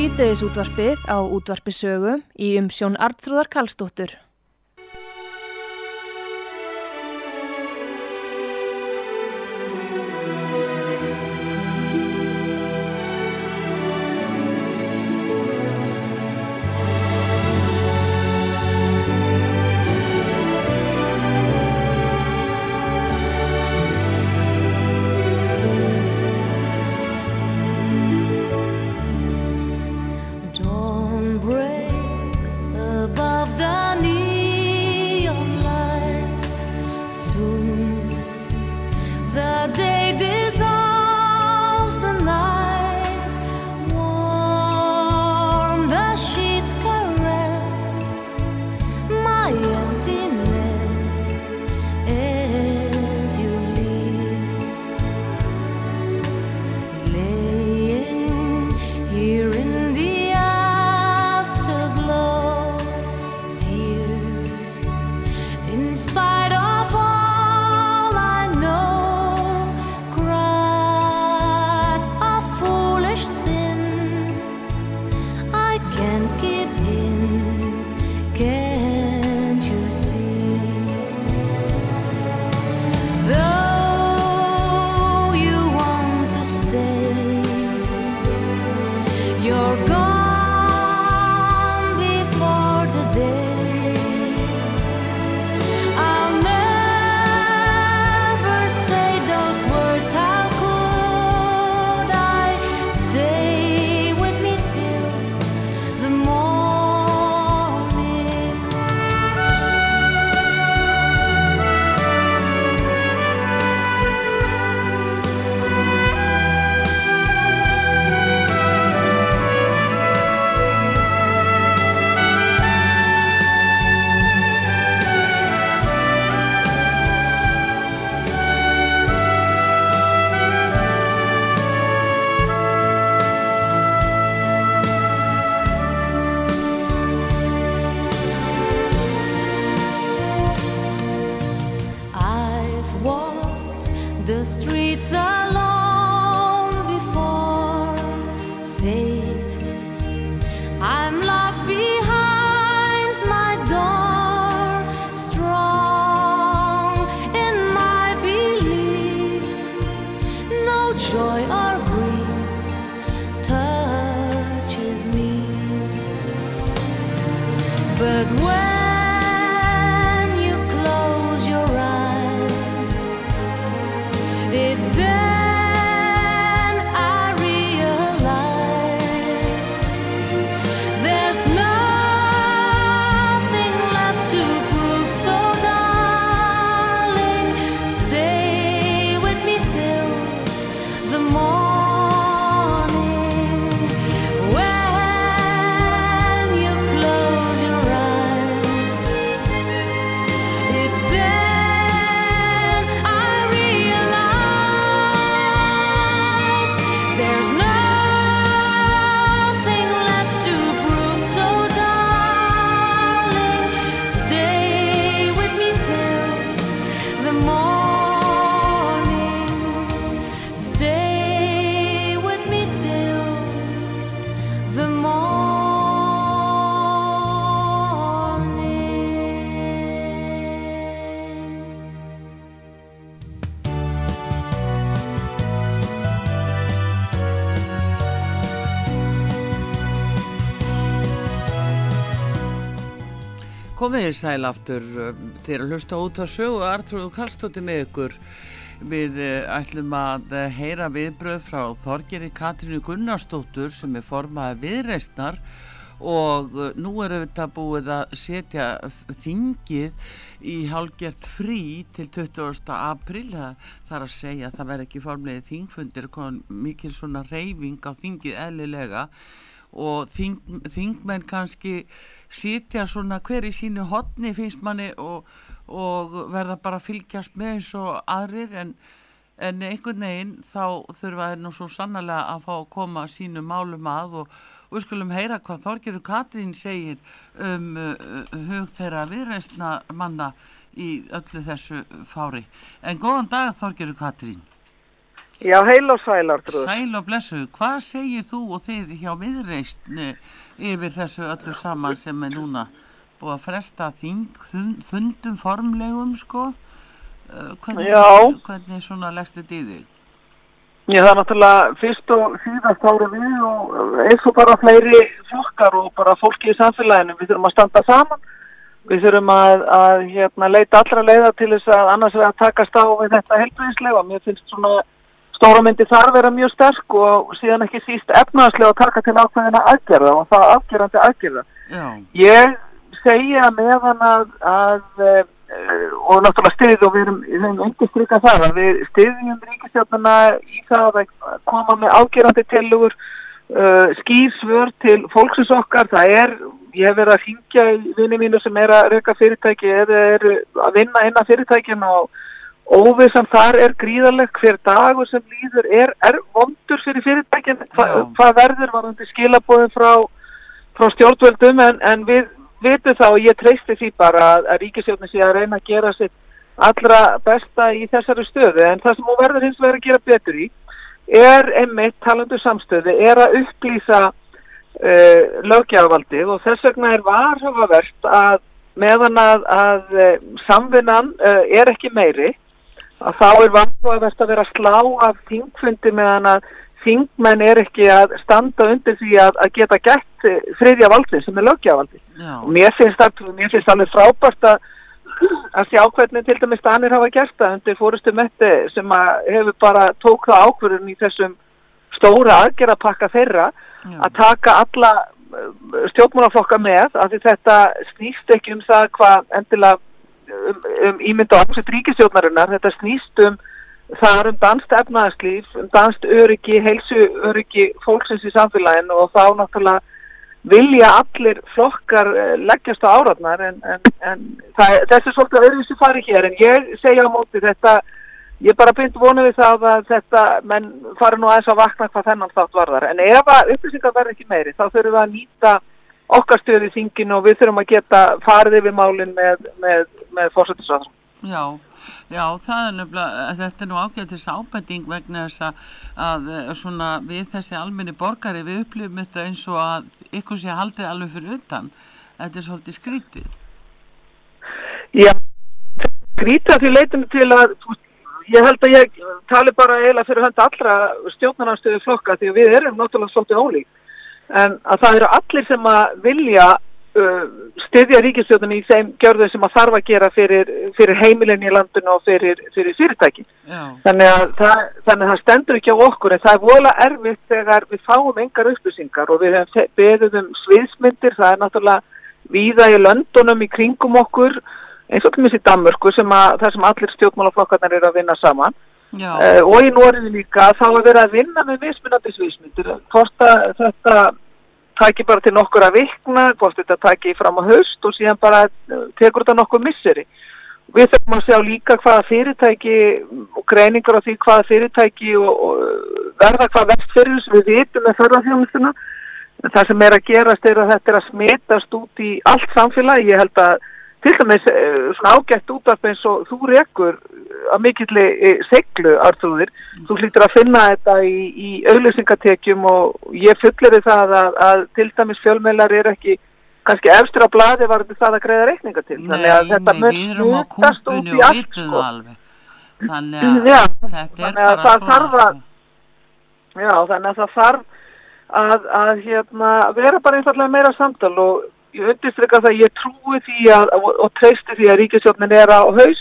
Síðdegisútvarpið á Útvarpi Sögu í umsjón Arnþrúðar Karlsdóttur. The streets alone before, safe. I'm locked behind my door, strong in my belief. No joy or grief touches me. But when you close your eyes, it's then I realize there's nothing left to prove. So darling, stay with me till the morning. When you close your eyes, it's then Komiði sæl aftur til að hlusta út að sögu Arnþrúður Karlsdóttir með ykkur. Við ætlum að heyra viðbrögð frá Þorgerði Katrínu Gunnarsdóttur sem formaður Viðreisnar og nú þetta búið að setja þingið í hálfgert frí til 20. apríl. Það að segja að það verði ekki formlegir þingfundir, mikil svona hreyfing á þingið eðlilega og þingmenn kannski sitja svona hver í sínu horni finnst manni og verða bara að fylgjast með eins og aðrir en einhvern veginn þá þurfa þeir nú svo sannarlega að fá að koma sínu málum að og við skulum heyra hvað Þorgerður Katrín segir hug þeirra Viðreisnar manna í öllu þessu fári. En góðan dag Þorgerður Katrín. Já, heil og sæl, Arnþrúður. Sæl og blessuð, hvað segir þú og þið hjá Viðreisn yfir þessu öllu saman sem núna búið að fresta fundum formlegum, sko? Hvernig svona leggst þetta í þig? Já, það náttúrulega fyrst og síðast ára við og eins og bara fleiri flokkar og bara fólki í samfélaginu. Við þurfum að standa saman. Við þurfum að leita allra leiða til þess að annars að takast á við þetta heilbrigðislega. Mér finnst svona stóra myndi þar vera mjög sterk og síðan ekki síst efnahagslega að taka til ákveðina aðgerða og það afgerandi aðgerða. Já. Ég segi að meðan og náttúrulega styðið og við höfum undirstrikað það að við styðjum ríkisstjórnina í það að koma með afgerandi tillögur, skýr svör til fólksins okkar. Ég hef verið að hringja í vini mínu sem að reka fyrirtæki eða að vinna innan fyrirtækina og óvissan þar gríðarleg. Hver dagur sem líður vondur fyrir fyrirtækin. Hvað verður varðandi skilaboðin frá stjórnvöldum en við vitum það og ég treysti því bara að ríkisstjórnin sé að reyna að gera sitt allra besta í þessari stöðu en það sem hún verður hins vegar að gera betur í einmitt talandi samstöðu að upplýsa löggjafarvaldið og þess vegna varhugavert að meðan að samvinnan ekki meiri að þá varhugavert að vera að slá af þingfundi meðan að þingmenn ekki að standa undir því að geta gætt þriðja valdið sem löggjafarvaldið. Og mér finnst alveg frábært að sjá hvernig til dæmis Danir hafa gert það undir forystu Mette sem hefur bara tók það ákvörðun í þessum stóra aðgerðapakka þeirra að taka alla stjórnmálaflokka með af því þetta snýst ekki það hvað endilega ímynd og ansett ríkisstjórnarinnar, þetta snýst það danskt efnahagslíf, danskt öryggi, heilsuöryggi fólksins í samfélaginu og þá náttúrulega vilja allir flokkar leggjast á árarnar en þessi svolítið öðruvísi fari hér en ég segja á móti þetta, ég bara bind vonu við það að þetta menn fari nú aðeins að vakna hvað þennan þátt varðar en ef að upplýsingar verður ekki meiri þá þurfum við að nýta okkar stöðu í þinginu og við þurfum að geta farið yfir málin með forsætisráðherra. Já, það nefnilega, þetta nú ágætis ábending vegna þess að svona við þessi almenni borgari við upplifum þetta eins og að ykkur sé haldið alveg fyrir utan. Þetta svolítið skrítið. Já, skrítið því leitinu til að ég held að ég tali bara eiginlega fyrir hönd allra stjórnarandstöðu flokka því að við náttúrulega svolítið ólík. En að það eru allir sem að vilja styðja ríkisstjórnin í þeim gjörðum sem að þarf að gera fyrir heimilin í landinu og fyrir fyrirtæki. Þannig að það stendur ekki á okkur en það voðalega erfitt þegar við fáum engar upplýsingar og við hefum beðið sviðsmyndir, það náttúrulega víða í löndunum í kringum okkur eins og til dæmis í Danmörku þar sem allir stjórnmálaflokkarnir að vinna saman og í Noregi líka þá að vera að vinna með mismunandi sviðsmyndir hvort að þetta taki bara til nokkura vikna, hvort þetta taki fram á haust og síðan bara tekur þetta nokkur misseri. Við þurfum að sjá líka hvaða fyrirtæki og greiningar á því hvaða fyrirtæki og verða hvað verst fyrir þess við vitum með ferðaþjónustuna. Það sem að gerast að þetta að smitast út í allt samfélagi. Ég held að til dæmis svona ágætt útvarp eins og þú rekur að mikilli seglu, Arnþrúður. Þú hlýtur að finna þetta í auglýsingatekjum og ég fullyri það að til dæmis fjölmiðlar ekki kannski efstur á blaði varðandi það að greiða reikninga til. Þannig að þetta mun smitast út í allt sko. Þannig að þetta bara svona. Þannig að það þarf að vera bara einfallega meira samtal og ég undirstrika það, ég trúi því og treysti því að ríkisstjórnin á haus.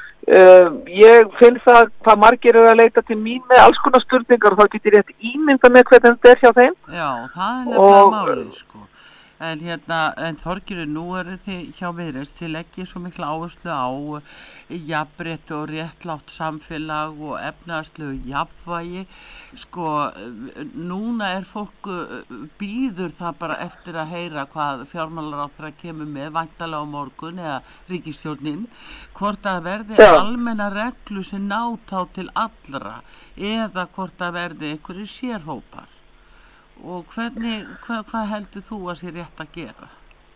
Ég finn það hvað margir að leita til mín með alls konar spurningar og þá get ég rétt ímynda með hvernig þetta hjá þeim. Já, það nefnilega málið sko. En Þorgerður, nú þið hjá Viðreisn, þið leggið svo mikla áherslu á jafnrétti og réttlátt samfélag og efnahagslegu jafnvægi. Sko, núna fólk bíður það bara eftir að heyra hvað fjármálaráðherra kemur með væntanlega á morgun eða ríkisstjórnin, hvort að verði almenna reglu sem ná þá til allra eða hvort að verði einhverjir sérhópar. Og hvað heldur þú að sé rétt að gera?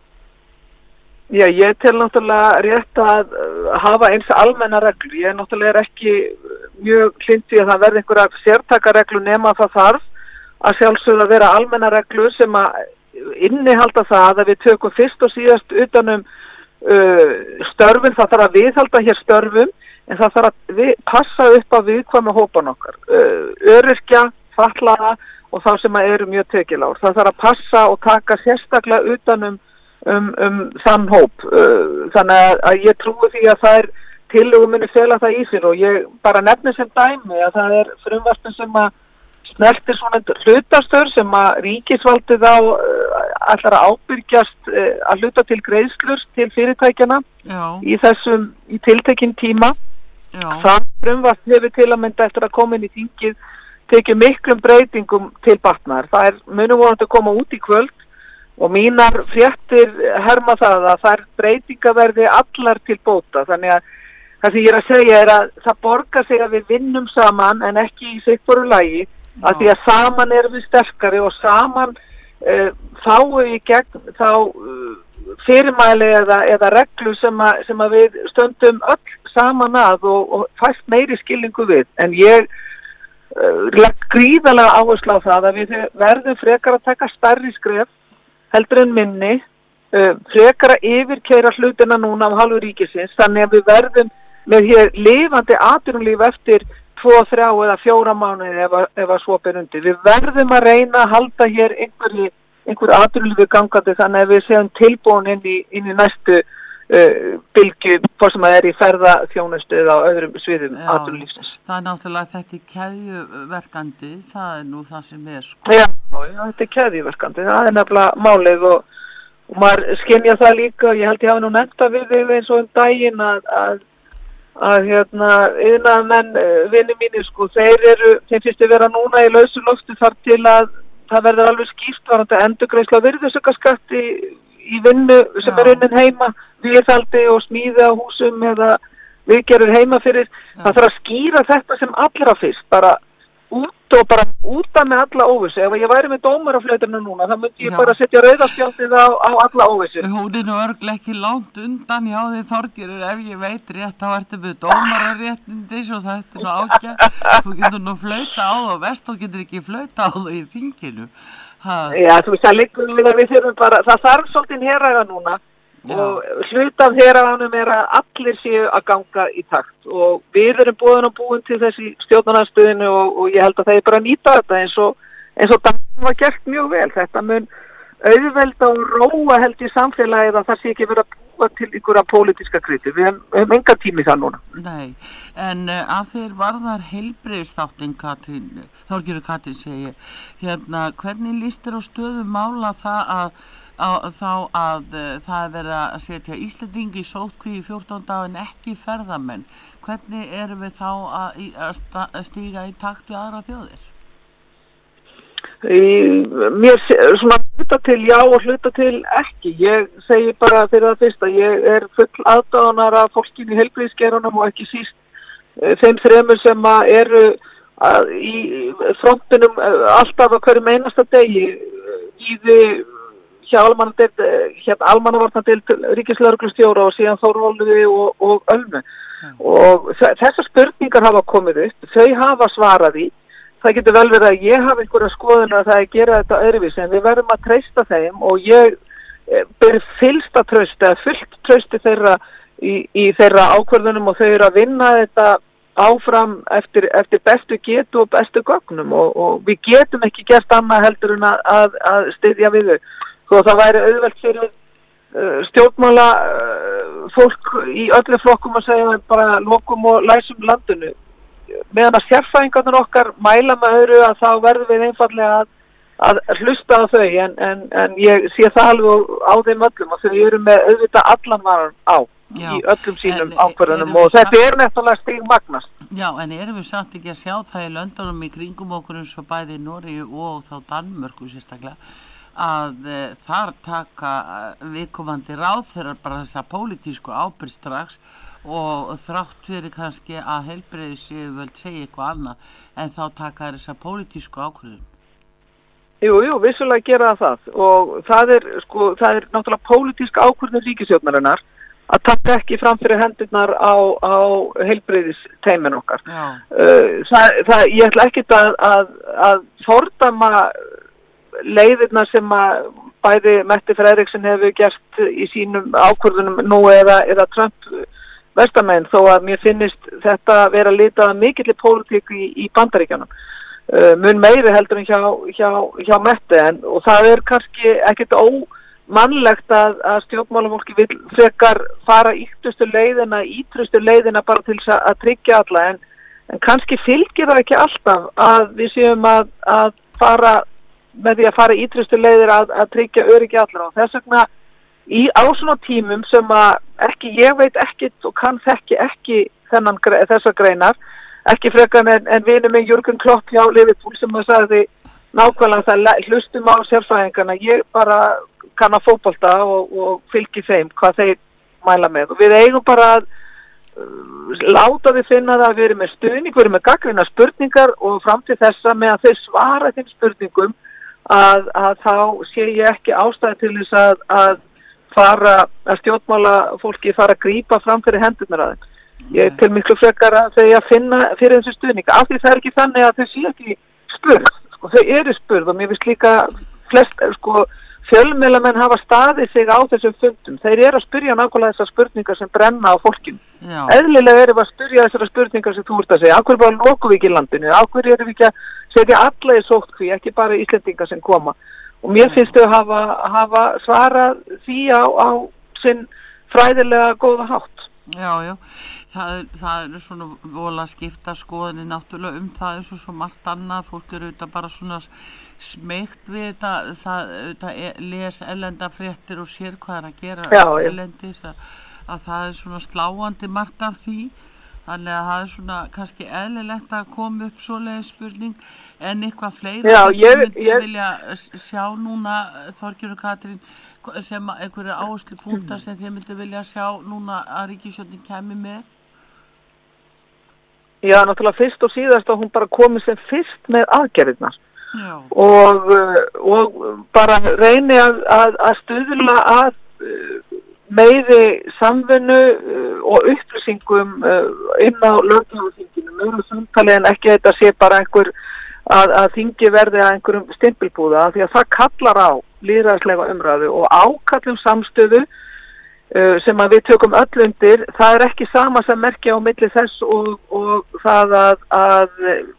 Já, ég tel náttúrulega rétt að hafa eins almenna reglur. Ég náttúrulega ekki mjög hlynnt því að það verði einhverjar sértakareglu nema það þarf að sjálfsögðu að vera almenna reglur sem að innihalda það að við tökum fyrst og síðast utanum störfin, það þarf að viðhalda hér störfum en það þarf að passa upp á viðkvæma hópan okkar, öryrkja, fatlaða og þá sem að eru mjög tekjulágur. Það þarf að passa og taka sérstaklega utanum þann hóp. Þannig að ég trúi því að það tillögur muni fela það í sér og ég bara nefni sem dæmi að það frumvarpin sem að snertir svona hlutastör sem að ríkisvaldið ætlar að ábyrgjast að hluta til greiðslur til fyrirtækjana í tiltekinn tíma. Það frumvarp hefur til að mynda eftir að koma inn í þingið tekið miklum breytingum til batnaðar. Það munum vonandi að koma út í kvöld og mínar fréttir herma það að þær breytingar verði allar til bóta. Þannig að það sem ég að segja að það borgar sig að við vinnum saman en ekki í sittvoru lagi að því að saman erum við sterkari og saman fáum við í gegn þá fyrirmæli eða reglu sem að við stöndum öll saman að og fæst meiri skilningu við. En ég legg gríðarlega áherslu á það að við verðum frekar að taka stærri skref heldur en minni, frekar að yfirkeyra hlutina núna af hálfu ríkisins, þannig að við verðum með hér lifandi atvinnulíf eftir 2, 3 eða 4 mánuði ef að svo ber undir. Við verðum að reyna að halda hér einhver atvinnulífi gangandi þannig að við séum tilbúin inn í næstu bylgju, hvort sem að í ferðaþjónustu eða á öðrum sviðum atvinnulífsins. Það náttúrulega þetta keðjuverkandi, það nú það sem sko. Já, þetta keðjuverkandi, það nefnilega málið og maður skynja það líka, ég held ég hafi nú nefnt að við eins og daginn að iðnaðarmenn vinir mínir sko, þeim finnst að vera núna í lausu lofti þar til að það verður alveg skýrt varandi endurgreiðsla virðisaukaskatti í vinnu sem unnin heima, viðhaldi og smíði á húsum eða viðgerðir heima fyrir. Það þarf að skýra þetta sem allra fyrst, bara út af með alla óvissu. Ef ég væri með dómaraflauturinn núna, þá myndi ég bara setja rauðaspjaldið á alla óvissu. Hún nú örglega ekki langt undan hjá því Þorgerður, ef ég veit rétt, þá ertu með dómararéttindi svo þetta nú ágætt. Þú getur nú flauta á það og Vestur getur ekki flauta á það í þinginu. Já, þú veist, það liggur við að við þurfum bara, það þarf svolítið herræða núna. Og hluta af herræðanum að allir séu að ganga í takt og við erum búin til þessi stjórnarandstöðinu og ég held að það bara nýta þetta eins og það var gert mjög vel. Þetta mun auðvelda og róa held í samfélagið að það sé ekki verið að búa til einhverja pólitíska kriti. Við höfum engan tími það núna. Nei, en að þeir varðar heilbrigðisþáttinn Þorgerður Katrín segi, hvernig líst þér á stöðu mála það að það er verið að setja Íslendingi í sóttkví í 14 daga en ekki ferðamenn. Hvernig erum við þá að stíga í takt við aðra þjóðir? Mér svona hluta til já og hluta til ekki. Ég segi bara fyrir það fyrst að ég full aðdáðunar af fólkinu í heilbrigðisgeiranum og ekki síst þeim 3 sem eru í frontinum alltaf á hverjum einasta degi hjá almannavarnadeild ríkislögreglustjóra og síðan Þórólfi og Ölmu. Og þessar spurningar hafa komið upp, þau hafa svarað í. Það getur vel verið að ég hafi einhverja skoðun að það gera þetta öðruvísi en við verðum að treysta þeim og ég ber fyllsta trausti eða fullt trausti þeirra í þeirra ákvörðunum og þau eru að vinna þetta áfram eftir bestu getu og bestu gögnum og við getum ekki gert annað heldur en að styðja við þau. Svo það væri auðvelt fyrir stjórnmála fólk í öllu flokkum að segja bara lokum og læsum landinu. Meðan að sérfræðingarnir okkar mæla með öðru að þá verðum við einfallega að hlusta á þau en ég sé það alveg á þeim öllum og þau eru með auðvitað allan varan á í öllum sínum ákvörðunum og þetta nefnilega stigmagnast. Já, en erum við samt ekki að sjá það í löndunum í kringum okkur eins og bæði í Noregi og þá Danmörku sérstaklega að þar taka viðkomandi ráðherrar bara þessa pólitísku ábyrgð strax og þrátt fyrir kannski að heilbrigðisyfirvöld segja eitthvað annað en þá taka þessa pólitísku ákvörðun. Jú, vissulega gera það og það er náttúrulega pólitísk ákvörðun ríkisstjórnarinnar að taka ekki fram fyrir hendurnar á heilbrigðisteymin okkar. Ég ætla ekkert að fordæma leiðirnar sem að bæði Mette Frederiksen hefur gert í sínum ákvörðunum nú eða Trump vestamegin, þó að mér finnist þetta vera litað mikilli pólitík í Bandaríkjunum. Mun meiri heldur en hjá Mette, og það kannski ekkert ómannlegt að stjórnmálafólki vil frekar fara ítrustu leiðina bara til að tryggja alla, en kannski fylgir það ekki alltaf að við séum að fara með því að fara ítrustu leiðir að tryggja öryggi allra, og þess vegna á svona tímum sem að ég veit ekkit og þekki ekki þessar greinar, ekki frekar en vinur minn Jürgen Klopp hjá Liverpool sem að sagði nákvæmlega það hlustum á sérfræðingarna, ég bara kann að fótbolta og fylgi þeim hvað þeir mæla með, og við eigum bara að láta við finna það að við erum með stuðning, við erum með gagnrýna spurningar, og fram til þessa með að þeir svara þeim spurningum að þá sé ég ekki ástæði til þess að stjórnmála fólki fara að grípa fram fyrir hendurnar að þeim. Ég til miklu frekar að þau að finna fyrir þessu stuðning, af því það ekki þannig að þau sé ekki spurð, þau eru spurð, og mér finnst líka flest fjölmiðlamenn hafa staðið sig á þessum fundum, þeir eru að spyrja nákvæmlega þessar spurningar sem brenna á fólkinu. Eðlilega erum við að spyrja þessar spurningar sem þú ert að segja, af hverju bara lokum við ekki landinu, af hverju erum við ekki að setja alla í sóttkví, ekki bara Íslendingar sem koma, og mér finnst þau hafa svarað því á sinn fræðilega góða hátt. Já, það svona vola skipta skoðinni náttúrulega það eins og svo margt annað, fólk auðvitað bara svona smeygt við þetta les erlenda fréttir og sér hvað að gera erlendis, að það svona sláandi margt af því, þannig að það svona kannski eðlilegt að koma upp svoleiðis spurning, en eitthvað fleira vilja sjá núna, Þorgerður Katrín, sem einhverja áherslupunktar sem þið myndu vilja sjá núna að ríkisstjórnin kæmi með? Já, náttúrulega fyrst og síðast að hún bara komi sem fyrst með aðgerðirnar og bara reyni að stuðla að meiri samvinnu og upplýsingum inn á löggjafarþinginu, meira samtali en ekki þetta sé bara að þingi verði að einhverjum stimpilbúða, því að það kallar á lýðræðislega umræðu og ákallum samstöðu sem að við tökum öll undir. Það ekki sama sem merkja á milli þess og það að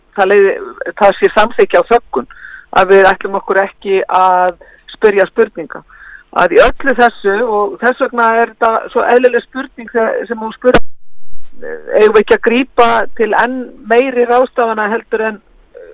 það sé samþykja á þöggun, að við ætlum okkur ekki að spyrja spurninga. Að í öllu þessu, og þess vegna þetta svo eðlileg spurning sem hún spurði, eigum við ekki að grípa til enn meiri ráðstafana heldur en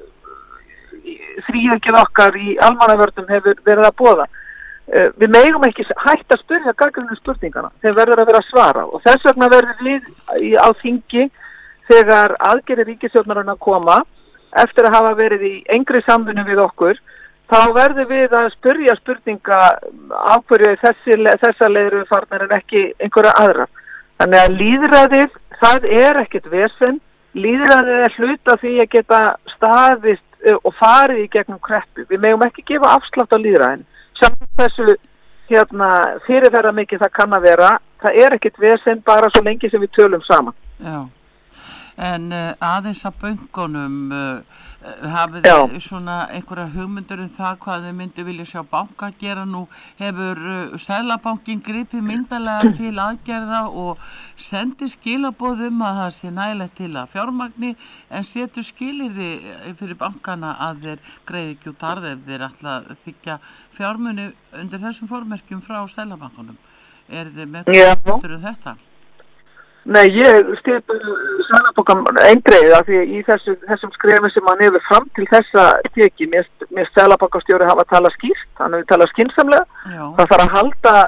þríhjöngin okkar í almannavörnum hefur verið að boða. Við megum ekki hægt að spyrja gagnrýnu spurningana, þeir verður að vera að svara, og þess vegna verður við á þingi þegar aðgerðir ríkisstjórnarinnar koma eftir að hafa verið í engri samvinnu við okkur, þá verður við að spyrja spurninga af hverju þessar leiðir við farnar en ekki einhverja aðra. Þannig að lýðræðið, það ekkert vesen, lýðræðið hluta því að geta staðist og farið í gegnum kreppu. Við megum ekki gefa afslátt á lýðræðinu. Saman þessu fyrirferða mikið það kann að vera, það ekkert vesen bara svo lengi sem við tölum saman. Já. En aðeins að bönkunum, hafið þið svona einhverja hugmyndur það hvað þið myndi vilja sjá banka gera nú? Hefur Seðlabankinn gripið myndarlega til aðgerða og sendir skilaboðum að það sé nægilegt til að fjármagni, en setur skilyrði fyrir bankana að þeir greiði ekki út arð ef þeir ætla að þiggja fjármuni undir þessum formerkjum frá Seðlabankanum? Þið með hvað fyrir þetta? Nei, ég stýrði Seðlabankann eindregið af því í þessum skrefum sem hann hefur fram til þessa teki. Mér Seðlabankastjóri hafa talað skýrt, hann hefur talað skynsamlega. Það þarf að halda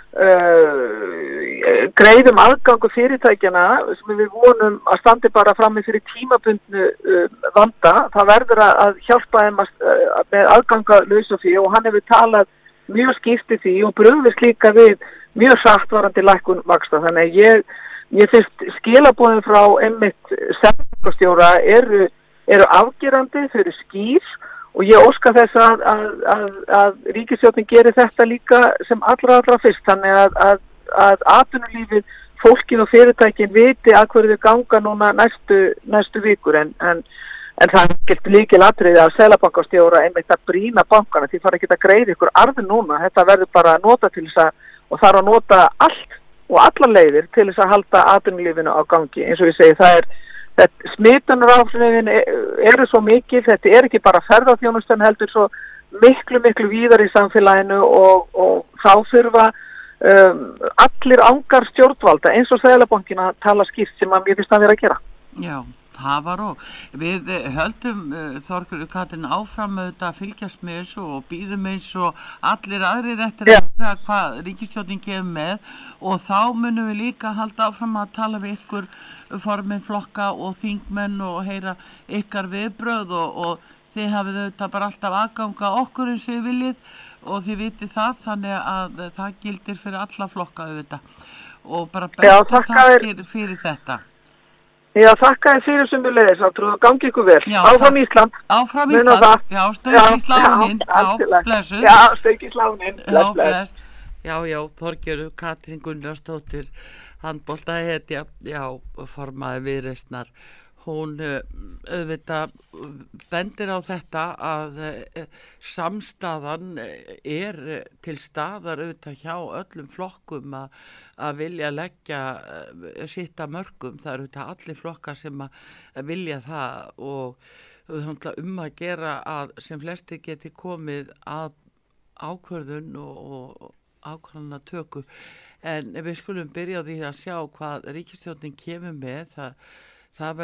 greiðum aðgangu fyrirtækjana sem við vonum að standi bara frammi fyrir tímabundnu vanda. Það verður að hjálpa þeim með aðganga lausafé, og hann hefur talað mjög skýrt í því og brugðist líka við mjög hratt varandi lækkun vaxta. Þannig ég finnst skilaboðin frá einmitt Seðlabankastjóra eru afgerandi, þau eru skýr, og ég óska þess að ríkisstjórnin gerir þetta líka sem allra fyrst, þannig að að atvinnulífið, fólkið og fyrirtækin viti að hverju þau ganga núna næstu vikur en það er ekkert lykilatriði að seðlabankastjóra einmitt að brýna bankana, því fara ekki að greiða ykkur arð núna, þetta verður bara að nota til þess og þarf að nota allt og allar leiðir til þess að halda atvinnulífinu á gangi. Eins og ég segi, smitunarafstöðin eru svo mikil, þetta er ekki bara ferðaþjónustan heldur svo miklu víðar í samfélaginu og þá þurfa allir angar stjórnvalda eins og Seðlabankinn að tala skýrt sem að mér finnst að vera að gera. Já. Það var og við höldum Þorgerður Katrín áfram auðvitað að fylgjast með þessu og býðum eins og allir aðrir eftir að hvað ríkisstjórnin kemur með og þá munum við líka halda áfram að tala við ykkur formenn flokka og þingmenn og heyra ykkar viðbrögð og þið hafið auðvitað bara alltaf aðganga okkur eins og þið viljið og þið vitið það þannig að það gildir fyrir alla flokka auðvitað og bara bestu þakkir fyrir þetta. Já, þakka þér fyrir sömuleiðis, Arnþrúður, gangi ykkur vel. Já, áfram Ísland. Áfram Ísland, já, stökk í slánin. Já, blessuð. Já, stökk í slánin. Bless. Já, Þorgerður Katrín Gunnarsdóttir, handboltahetja, já, formaði Viðreisnar. Hún auðvitað bendir á þetta að samstaðan er til staðar auðvitað hjá öllum flokkum að vilja leggja sitt að mörgum. Það eru auðvitað allir flokkar sem að vilja það og að gera að sem flesti geti komið að ákvörðun og ákvörðunartöku. En við skulum byrja á því að sjá hvað ríkisstjórnin kemur með. Það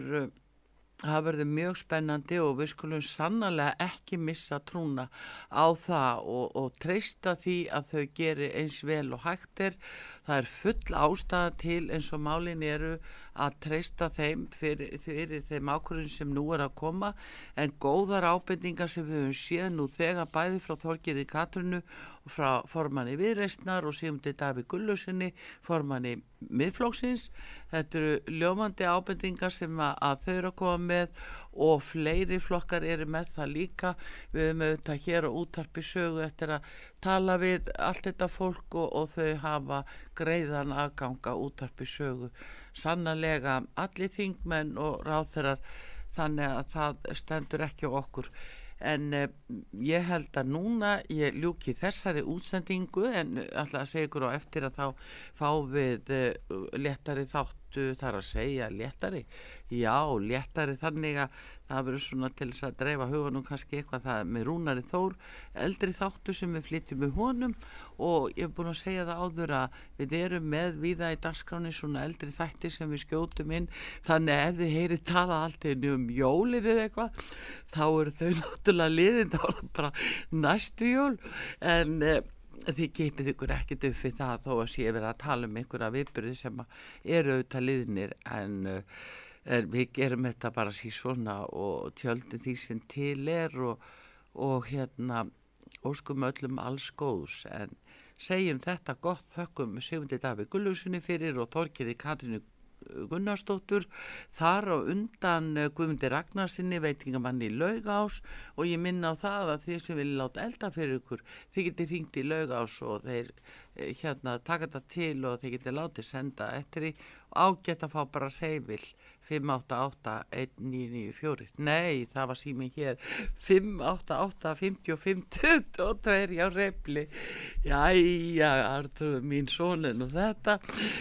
verður mjög spennandi og við skulum sannarlega ekki missa trúna á það og treysta því að þau geri eins vel og hægt er. Það er full ástæða til eins og málin eru að treysta þeim fyrir þeim ákvörðum sem nú er að koma en góðar ábendingar sem við höfum séð nú þegar bæði frá Þorgerði Katrínu og frá formanni Viðreisnar og Sigmundi Davíð Gunnlaugssyni, formanni Miðflokksins. Þetta eru ljómandi ábendingar sem að þau eru að koma með og fleiri flokkar eru með það líka. Við höfum auðvitað hér á Útvarpi Sögu eftir að tala við allt þetta fólk og þau hafa greiðan aðganga Útvarpi Sögu. Sannarlega allir þingmenn og ráðherrar þannig að það stendur ekki á okkur. En ég held að núna ég ljúki þessari útsendingu en ætla að segja ykkur á eftir að þá fá við léttari þáttu þar að segja léttari. Já, léttari þannig að það verður svona til þess að dreifa huganum kannski eitthvað það með Rúnari Þór, eldri þáttu sem við flytjum með honum og ég er búin að segja það áður að við erum með víða í dagskráni svona eldri þætti sem við skjótum inn þannig að ef þið heyrið talað alltaf jólir eða eitthvað þá eru þau náttúrulega liðin þá er það bara næstu jól en þið keipið ykkur ekkert upp fyrir það þó að sé verið að tala um einhverja viðburði sem eru auðvitað liðnir en við gerum þetta bara síðan svona og tjöldum því sem til er og óskum öllum alls góðs en segjum þetta gott þökkum Sigmundi Davíð Gunnlaugssyni fyrir og Þorgerði Katrínu Gunnarsdóttur þar á undan Guðmundi Ragnarsinni veitingamanni í Laugás og ég minna á það að þið sem vilja láta elda fyrir ykkur þið getið hringt í Laugás og þeir taka þetta til og þið getið látið senda eftir því og ágætt að fá bara hreyfil 588-1994 nei það var síminn hér 588-55-22 já reyfli jæja Arnþrúður mín sonin og þetta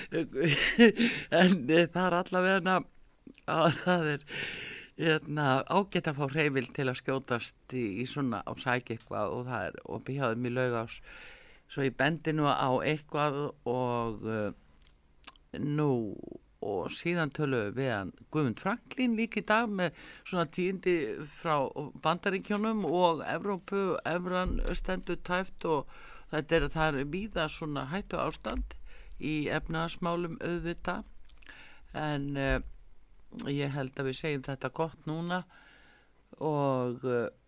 en það er allavega að það er ágætt að fá hreyfil til að skjótast í svona á sæk eitthvað og það er opið hjá þeim í Laugás svo ég bendi nú á eitthvað og nú og síðan tölum við hann Guðmund Franklín líka í dag með svona tíðindi frá Bandaríkjunum og Evrópu, evran stendur tæft og það er víða svona hættu ástand í efnahagsmálum auðvitað en ég held að við segjum þetta gott núna og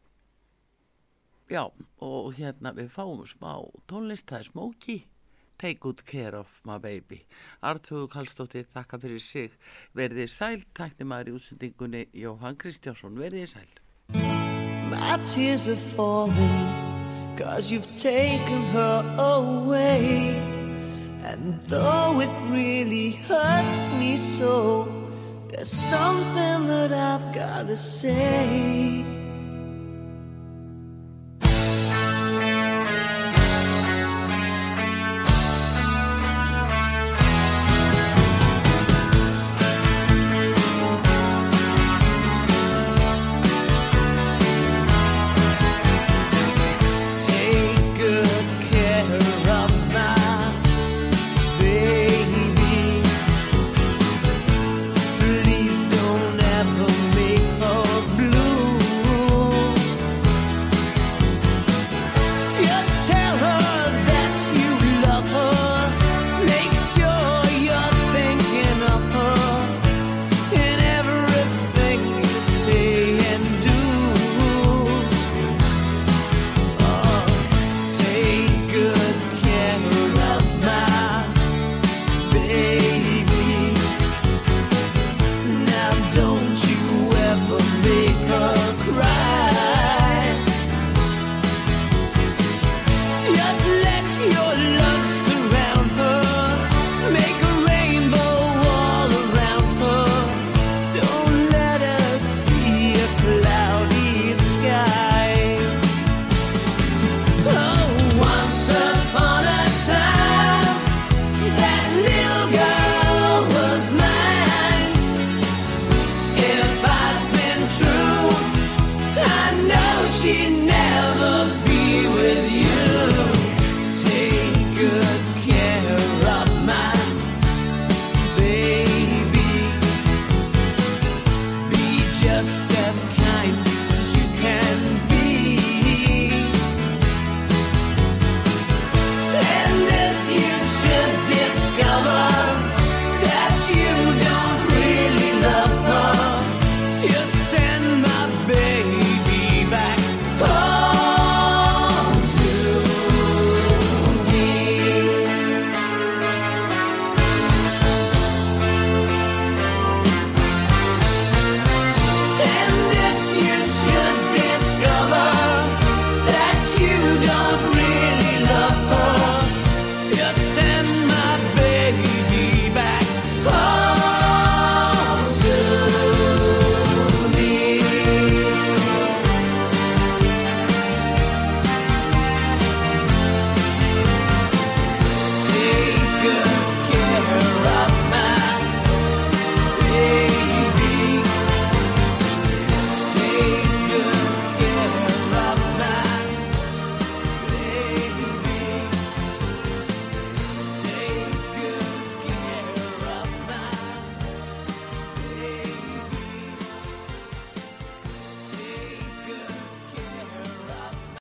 já og við fáum smá tónlist, það er Smokey Take Good Care of My Baby. Arnþrúður Karlsdóttir þakka fyrir sig. Verðið sæl, tæknimaður í útsendingunni Jóhann Kristjánsson. Verðið sæl. My tears are falling 'cause you've taken her away And though it really hurts me so, there's something that I've gotta say.